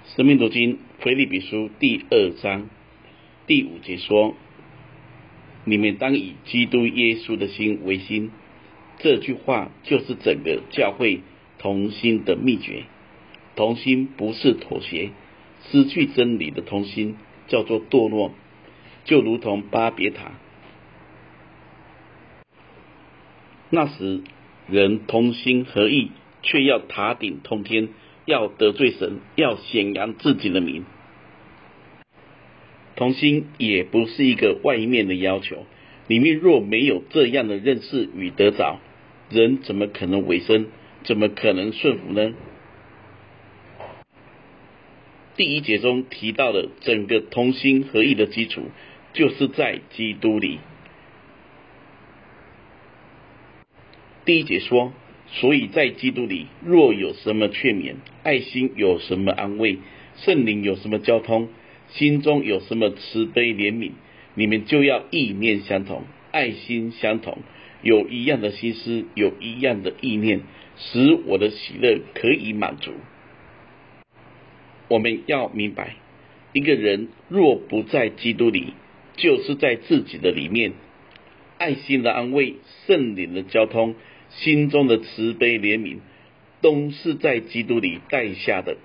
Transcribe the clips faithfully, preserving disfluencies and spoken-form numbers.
生命读经腓立比书第二章第五节说：你们当以基督耶稣的心为心。这句话就是整个教会同心的秘诀。同心不是妥协，失去真理的同心叫做堕落，就如同巴别塔。那时人同心合意，却要塔顶通天，要得罪神，要显扬自己的名。同心也不是一个外面的要求，里面若没有这样的认识与得着，人怎么可能委身，怎么可能顺服呢？第一节中提到的整个同心合意的基础，就是在基督里。第一节说，所以在基督里，若有什么劝勉，爱心有什么安慰，圣灵有什么交通，心中有什么慈悲怜悯，你们就要意念相同，爱心相同，有一样的心思，有一样的意念，使我的喜乐可以满足。我们要明白，一个人若不在基督里，就是在自己的里面。爱心的安慰，圣灵的交通，心中的慈悲怜悯，都是在基督里带下的。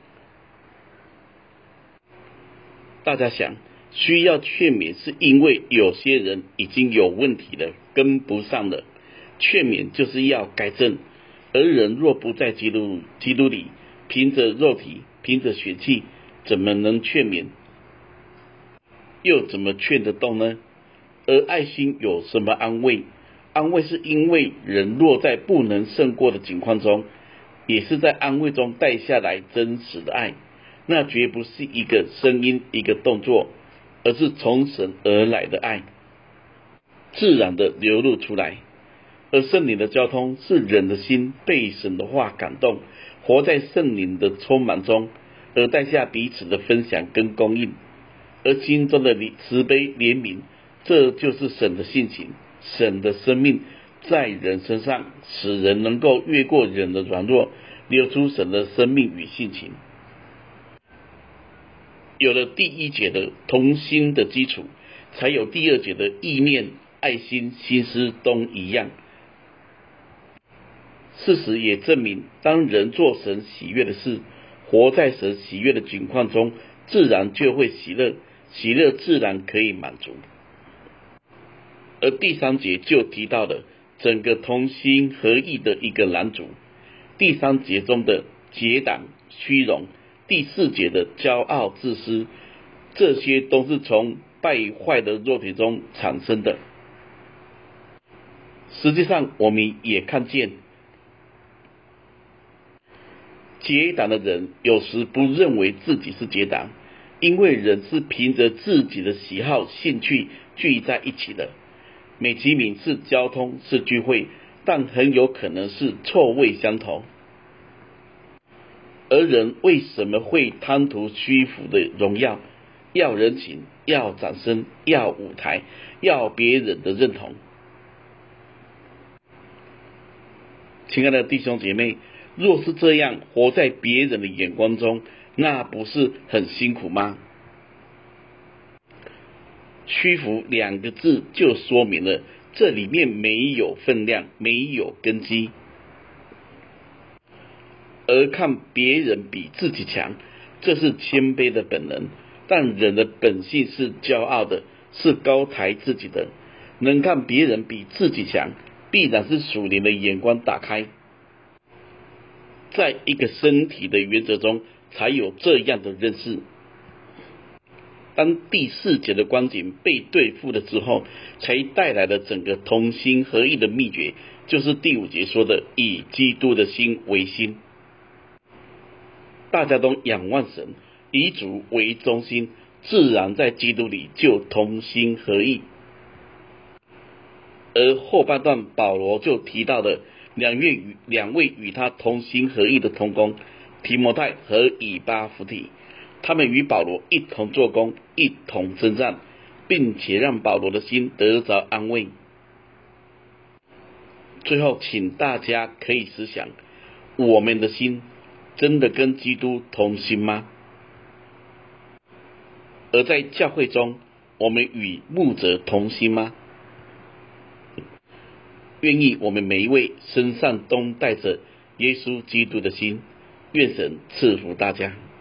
大家想，需要劝勉，是因为有些人已经有问题了，跟不上了。劝勉就是要改正，而人若不在基督基督里，凭着肉体，凭着血气，怎么能劝勉？又怎么劝得动呢？而爱心有什么安慰？安慰是因为人落在不能胜过的境况中，也是在安慰中带下来真实的爱。那绝不是一个声音，一个动作，而是从神而来的爱，自然的流露出来。而圣灵的交通是人的心被神的话感动，活在圣灵的充满中，而带下彼此的分享跟供应。而心中的慈悲怜悯，这就是神的性情，神的生命在人身上，使人能够越过人的软弱，流出神的生命与性情。有了第一节的同心的基础，才有第二节的意念、爱心、心思都一样。事实也证明，当人做神喜悦的事，活在神喜悦的境况中，自然就会喜乐，喜乐自然可以满足。而第三节就提到了整个同心合意的一个拦阻。第三节中的结党虚荣，第四节的骄傲自私，这些都是从败坏的肉体中产生的。实际上我们也看见，结党的人有时不认为自己是结党，因为人是凭着自己的喜好兴趣聚在一起的。美其名是交通，是聚会，但很有可能是臭味相投。而人为什么会贪图虚浮的荣耀，要人情，要掌声，要舞台，要别人的认同？亲爱的弟兄姐妹，若是这样活在别人的眼光中，那不是很辛苦吗？虚浮两个字就说明了这里面没有分量，没有根基。而看别人比自己强，这是谦卑的本能，但人的本性是骄傲的，是高抬自己的。能看别人比自己强，必然是属灵的眼光打开。在一个身体的原则中，才有这样的认识。当第四节的光景被对付了之后，才带来了整个同心合意的秘诀，就是第五节说的以基督的心为心。大家都仰望神，以主为中心，自然在基督里就同心合意。而后半段保罗就提到了两位与两位与他同心合意的同工，提摩太和以巴弗提，他们与保罗一同做工，一同征战，并且让保罗的心得着安慰。最后请大家可以思想，我们的心真的跟基督同心吗？ 而在教会中，我们与牧者同心吗？愿意我们每一位身上都带着耶稣基督的心，愿神赐福大家。